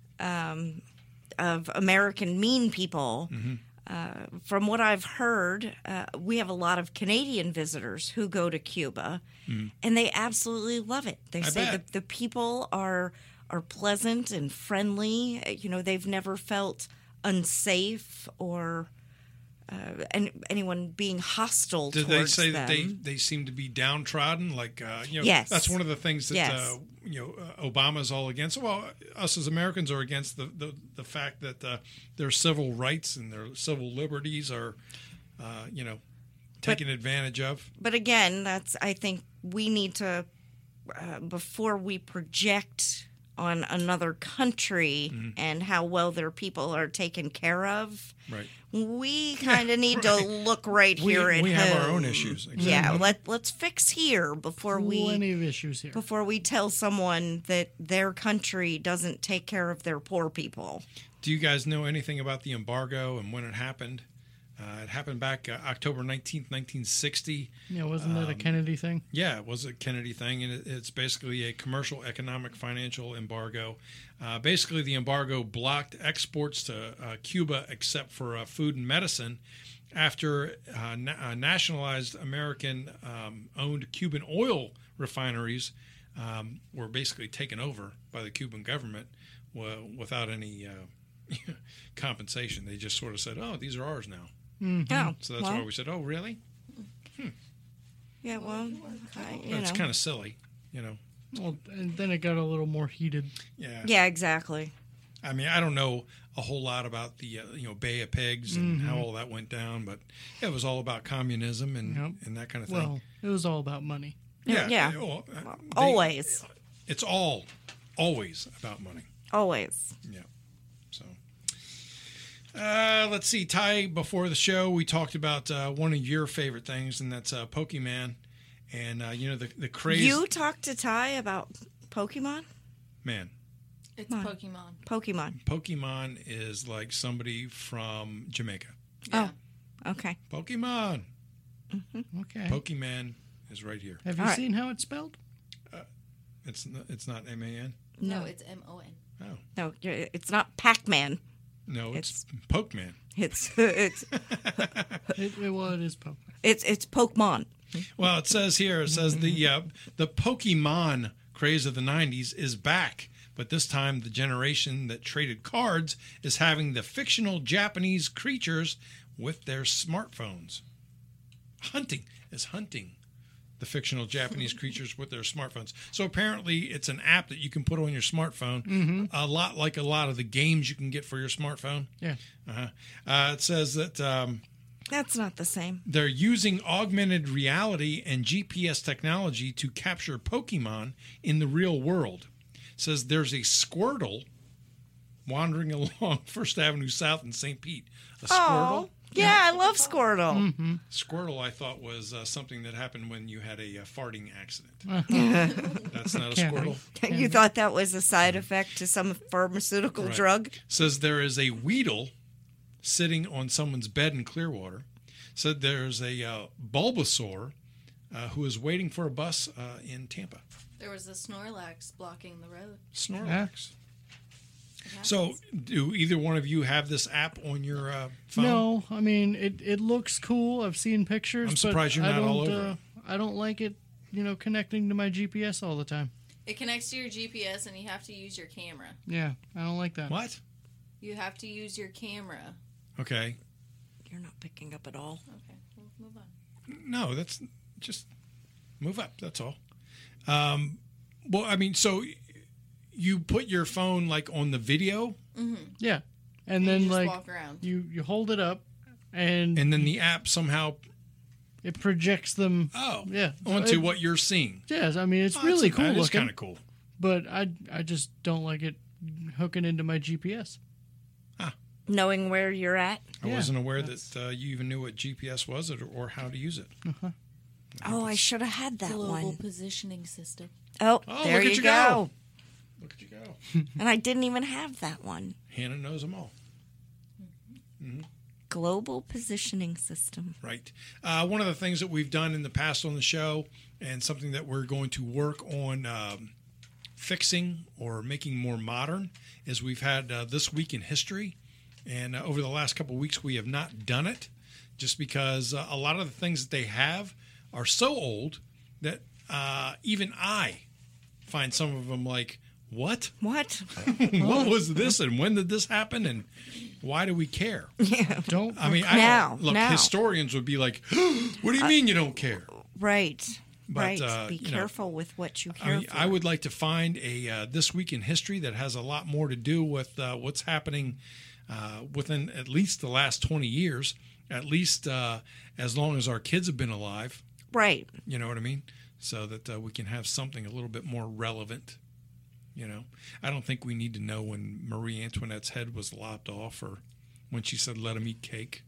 of American mean people. Mm-hmm. Uh, from what I've heard, uh, we have a lot of Canadian visitors who go to Cuba, and they absolutely love it. They Mm-hmm. I say bet. that the people are are pleasant and friendly. Uh, You know, they've never felt unsafe or uh, any, anyone being hostile Did they towards say them. that they, they seem to be downtrodden? Like, uh, you know, Yes. that's one of the things that, Yes. uh, you know, uh, Obama's all against. Well, us as Americans are against the, the, the fact that uh, their civil rights and their civil liberties are, uh, you know, taken advantage of. But again, that's I think we need to uh, before we project on another country Mm-hmm. and how well their people are taken care of. Right. We kind of need to look right We, here at we have our home. own issues. Yeah, Exactly. let let's fix here before we Plenty of issues here. before we tell someone that their country doesn't take care of their poor people. Do you guys know anything about the embargo and when it happened? Uh, it happened back uh, October nineteenth, nineteen sixty. Yeah, wasn't that a Um, Kennedy thing? Yeah, it was a Kennedy thing, and it, it's basically a commercial, economic, financial embargo. Uh, basically, the embargo blocked exports to uh, Cuba except for uh, food and medicine after uh, na- uh, nationalized American-owned Cuban oil refineries um, were basically taken over by the Cuban government well, without any uh, compensation. They just sort of said, oh, these are ours now. Oh, So that's well, why we said, oh, really? yeah, well, I, you That's know. kind of silly, you know. Well, and then it got a little more heated. Yeah. Yeah, exactly. I mean, I don't know a whole lot about the uh, you know Bay of Pigs and how all that went down, but it was all about communism and, Yep. and that kind of thing. Well, it was all about money. yeah. well, uh, they- Always, It's all always about money. always. Yeah. So, uh, let's see, Ty. Before the show, we talked about uh, one of your favorite things, and that's uh, Pokemon. And uh, you know the the craze. You talked to Ty about Pokemon? Man, It's Come on. Pokemon. Pokemon. Pokemon is like somebody from Jamaica. Oh, okay. Pokemon. Okay. Pokemon is right here. Have you All right. seen how it's spelled? It's n- it's not M A N. No, No. it's M O N. Oh No, you're- it's not Pac-Man. no, it's, Pokemon. It's it's It, it, well, it is Pokemon. it's it's Pokemon. Well, it says here. It says the uh, the Pokemon craze of the nineties is back, but this time the generation that traded cards is having the fictional Japanese creatures with their smartphones. Hunting is hunting the fictional Japanese creatures with their smartphones. So apparently it's an app that you can put on your smartphone, a lot like a lot of the games you can get for your smartphone. Yeah. Uh-huh. Uh, it says that um, That's not the same. they're using augmented reality and G P S technology to capture Pokemon in the real world. It says there's a Squirtle wandering along First Avenue South in Saint Pete. A Squirtle? Oh, Yeah, I love Squirtle. Mm-hmm. Squirtle, I thought, was uh, something that happened when you had a uh, farting accident. That's not a Can't Squirtle. You thought that was a side effect to some pharmaceutical Right. drug? Says there is a Weedle sitting on someone's bed in Clearwater. Said there's a uh, Bulbasaur uh, who is waiting for a bus uh, in Tampa. There was a Snorlax blocking the road. Snorlax. It happens. So, do either one of you have this app on your uh, phone? No, I mean it. It looks cool. I've seen pictures. I'm surprised but you're not I don't, all over uh, it. I don't like it. You know, connecting to my G P S all the time. It connects to your G P S and you have to use your camera. Yeah, I don't like that. What? You have to use your camera. Okay. You're not picking up at all. Okay, we'll move on. No, that's just move up. That's all. Um, well, I mean, so you put your phone like on the video, Yeah, and you then just like walk around. you you hold it up, and and then the app somehow it projects them. oh Yeah, onto it- what you're seeing. Yes, I mean it's Oh, really that's- cool That is looking, kind of cool. but I I just don't like it hooking into my G P S. Knowing where you're at. I Yeah, wasn't aware that's- that uh, you even knew what G P S was or, or how to use it. Oh, I should have had that Global one. positioning system. Oh, Oh, there look at you you go. go. Look at you go. And I didn't even have that one. Hannah knows them all. Global positioning system. Right. Uh, one of the things that we've done in the past on the show, and something that we're going to work on um, fixing or making more modern, is we've had uh, This Week in History. And uh, over the last couple of weeks, we have not done it just because uh, a lot of the things that they have are so old that uh, even I find some of them like, what? What? What was this? And when did this happen? And why do we care? Don't. I mean, I Now, don't, look, now. historians would be like, what do you mean you don't care? Right. But, right. uh, Be you know, careful with what you I care mean, for. I would like to find a uh, This Week in History that has a lot more to do with uh, what's happening uh, within at least the last twenty years, at least uh, as long as our kids have been alive. Right. You know what I mean? So that uh, we can have something a little bit more relevant. You know, I don't think we need to know when Marie Antoinette's head was lopped off or when she said, let him eat cake.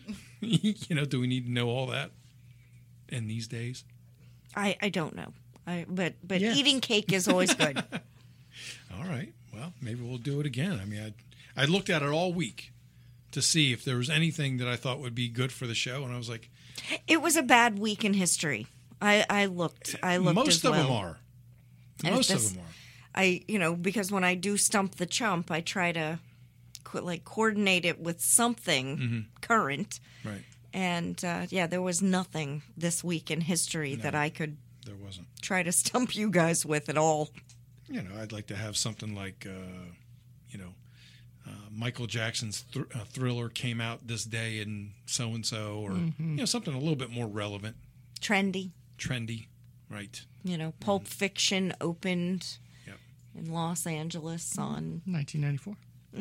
You know, do we need to know all that in these days? I, I don't know. I but but Yes. eating cake is always good. All right. Well, maybe we'll do it again. I mean, I I looked at it all week to see if there was anything that I thought would be good for the show, and I was like, It was a bad week in history. I, I looked. I looked most as of well. them are. And Most this- of them are. I you know because when I do stump the chump, I try to co- like coordinate it with something current. Right. And uh, yeah, there was nothing this week in history that I could There wasn't. try to stump you guys with at all. You know, I'd like to have something like, uh, you know, uh, Michael Jackson's thr- uh, Thriller came out this day and so and so, or you know, something a little bit more relevant, Trendy. trendy, right? You know, Pulp Fiction opened Yep. in Los Angeles on. nineteen ninety-four.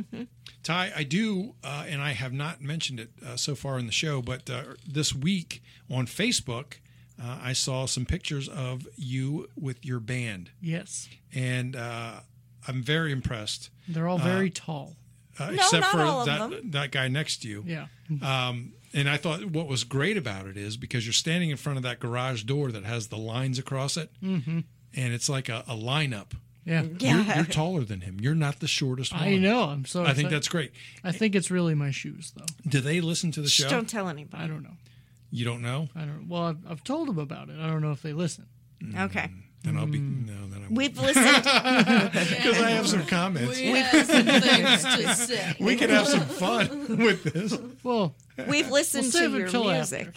Ty, I do, uh, and I have not mentioned it uh, so far in the show, but uh, this week on Facebook, uh, I saw some pictures of you with your band, Yes, and uh, I'm very impressed. they're all very tall. Uh, No, except not for all of that them. that guy next to you. Yeah, Um, and I thought what was great about it is because you're standing in front of that garage door that has the lines across it, mm-hmm. and it's like a, a lineup. yeah. Yeah. You're, you're taller than him. You're not the shortest one. I know. I'm so. I think excited. that's great. I think it's really my shoes, though. Do they listen to the Shh, show? don't tell anybody. I don't know. You don't know? I don't. Well, I've, I've told them about it. I don't know if they listen. Okay. Then I'll be Mm. no. Then I won't. We've listened. Because I have some comments. We have some things to say. We can have some fun with this. Well, We've listened We'll save to it your till music.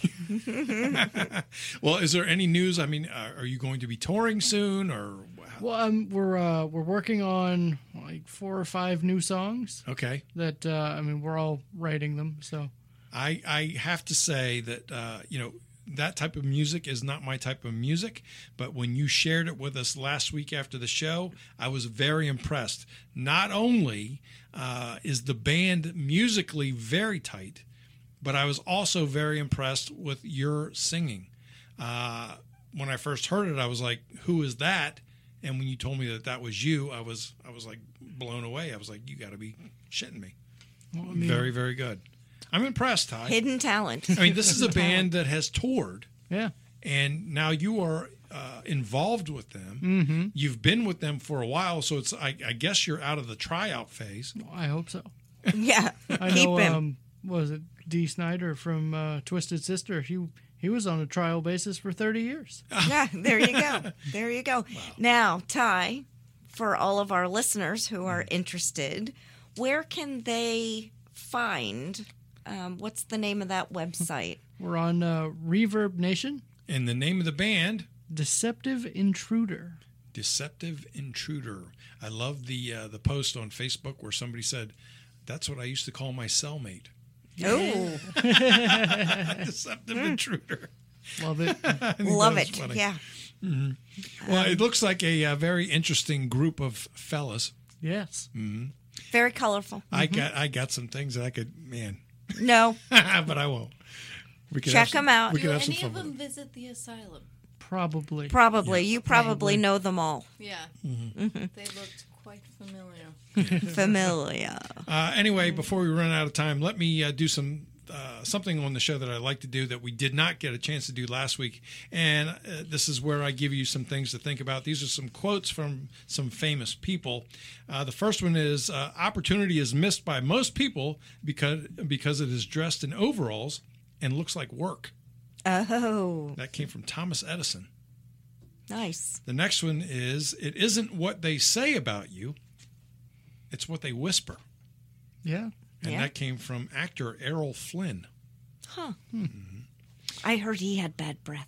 Well, is there any news? I mean, uh, are you going to be touring soon, or well, um, we're uh, we're working on like four or five new songs okay? that uh, I mean we're all writing them. So I I have to say that uh, you know that type of music is not my type of music. But when you shared it with us last week after the show, I was very impressed. Not only uh, is the band musically very tight, but I was also very impressed with your singing. Uh, when I first heard it, I was like, "Who is that?" And when you told me that that was you, I was I was like blown away. I was like, "You got to be shitting me!" well, I mean, Very very good. I'm impressed, Ty. Hidden talent. I mean, this is a band that has toured, Yeah. and now you are uh, involved with them. Mm-hmm. You've been with them for a while, so it's I, I guess you're out of the tryout phase. I hope so. Yeah. I Keep know, him. um, what was it Dee Snyder from uh, Twisted Sister? He he was on a trial basis for thirty years. Yeah, there you go. There you go. Now, Ty, for all of our listeners who are interested, where can they find, um, what's the name of that website? We're on uh, Reverb Nation. And the name of the band, Deceptive Intruder. Deceptive Intruder. I love the uh, the post on Facebook where somebody said, "That's what I used to call my cellmate." Oh, Deceptive Intruder. Love it. I think love that was it. funny. Yeah. Well, it looks like a, uh very interesting group of fellas. Yes. Very colorful. I got I got some things that I could, man, No, but I won't. We could Check have some- 'em out. We Do could have some any fun of with them it. visit the asylum? Probably. probably. You probably, Probably. know them all. Yeah. Mm-hmm. They looked quite familiar. Familiar. Uh, anyway, before we run out of time, let me uh, do some uh, something on the show that I like to do that we did not get a chance to do last week, and uh, this is where I give you some things to think about. These are some quotes from some famous people. Uh, the first one is: uh, "Opportunity is missed by most people because because it is dressed in overalls and looks like work." Oh, That came from Thomas Edison. nice. The next one is: "It isn't what they say about you; it's what they whisper." Yeah. And Yeah. that came from actor Errol Flynn. Huh. I heard he had bad breath.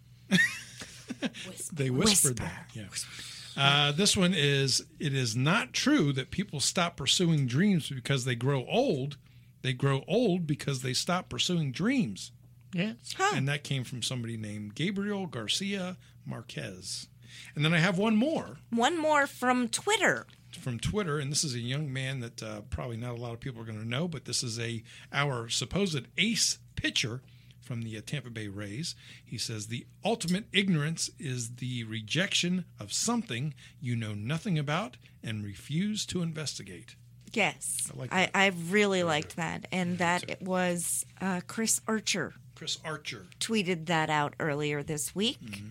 They whispered Whisper. that. Yeah. Uh, this one is: "It is not true that people stop pursuing dreams because they grow old. They grow old because they stop pursuing dreams." Yes. Huh. And that came from somebody named Gabriel Garcia Marquez. And then I have one more One more from Twitter. from Twitter, and this is a young man that uh, probably not a lot of people are going to know, but this is a our supposed ace pitcher from the uh, Tampa Bay Rays. He says, "The ultimate ignorance is the rejection of something you know nothing about and refuse to investigate." Yes. I like I, that. I really liked that. And that it was uh, Chris Archer Chris Archer. tweeted that out earlier this week. Mm-hmm.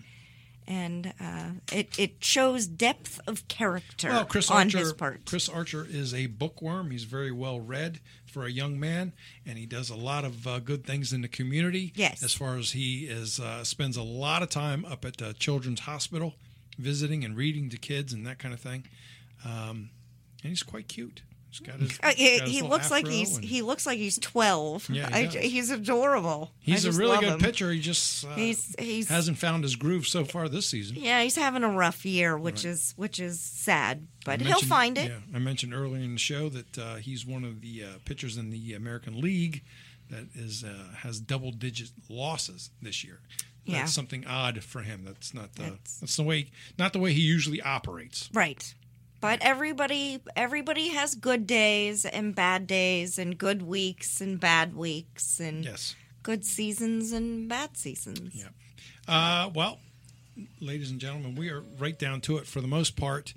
And uh, it, it shows depth of character Well, Chris on Archer, his part. Chris Archer is a bookworm. He's very well read for a young man, and he does a lot of uh, good things in the community. Yes. As far as he is, uh, spends a lot of time up at uh, Children's Hospital, visiting and reading to kids and that kind of thing. Um, and he's quite cute. He's got his, Uh, he got his he little looks like afro he's and he looks like he's twelve. Yeah, he I, does. he's adorable. I He's a just really love good him. pitcher. He just uh, He's he's hasn't found his groove so far this season. yeah he's having a rough year, which is which is sad, I but he'll mentioned- find it. Yeah, I mentioned earlier in the show that uh, he's one of the uh, pitchers in the American League that is uh, has double digit losses this year. Yeah. That's something odd for him. That's not the That's- that's the way not the way he usually operates. Right. But everybody everybody has good days and bad days and good weeks and bad weeks and Yes. good seasons and bad seasons. Yeah. Uh, well, ladies and gentlemen, we are right down to it for the most part.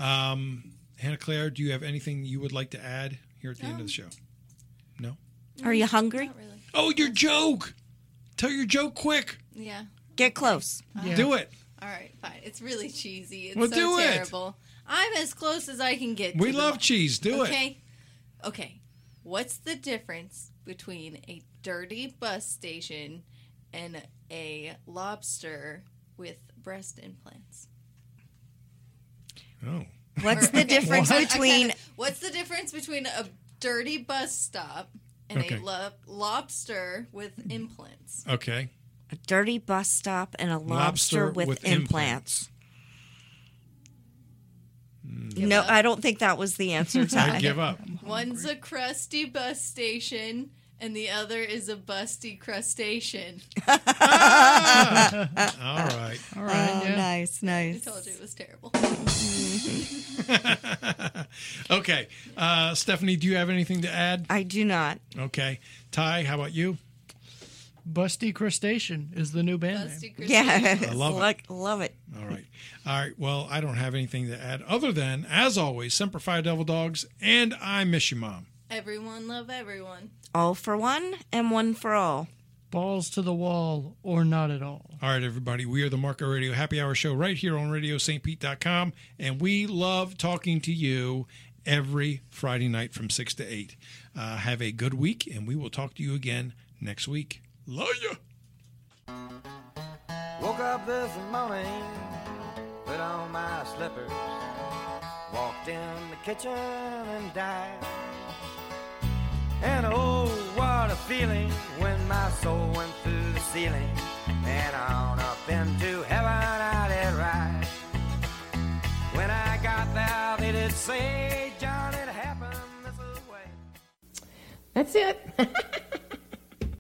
Um, Hannah Claire, do you have anything you would like to add here at the end of the show? No? Are you hungry? Not really. Oh, your joke! Tell your joke quick. Yeah. Get close. Yeah. Do it. All right, fine. It's really cheesy. It's Well, so do it. terrible. I'm as close as I can get. We to the love mo- cheese. Do it. Okay. Okay. What's the difference between a dirty bus station and a lobster with breast implants? Oh. What's the Okay, difference I- I between kinda- what's the difference between a dirty bus stop and Okay. a lo- lobster with implants? Okay. a dirty bus stop and a lobster, Lobster with, with implants? Give No, up. I don't think that was the answer, I Ty. give up. One's a crusty bus station, and the other is a busty crustacean. All right. All right. Oh, yeah. nice, I nice. told you it was terrible. Okay. Uh, Stephanie, do you have anything to add? I do not. Okay. Ty, how about you? Busty Crustacean is the new band name. Busty crustacean. Yeah, I love it. Look, love it. All right. All right. Well, I don't have anything to add other than, as always, Semper Fi Devil Dogs, and I miss you, Mom. Everyone love everyone. All for one and one for all. Balls to the wall or not at all. All right, everybody. We are the Marco Radio Happy Hour Show right here on radio st pete dot com, and we love talking to you every Friday night from six to eight. Uh, have a good week, and we will talk to you again next week. Love ya! Woke up this morning, put on my slippers, walked in the kitchen and died. And oh, what a feeling when my soul went through the ceiling and on up into heaven I did ride. When I got there, they did say, John, it happened this way. That's it.